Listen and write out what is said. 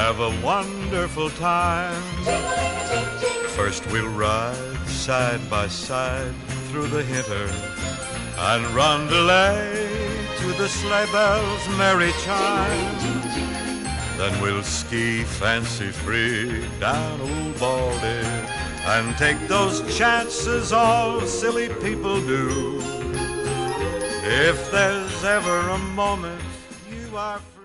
have a wonderful time. First we'll ride side by side through the winter and roundelay to the sleigh bells' merry chime. Then we'll ski fancy-free down Old Baldy and take those chances all silly people do. If there's ever a moment you are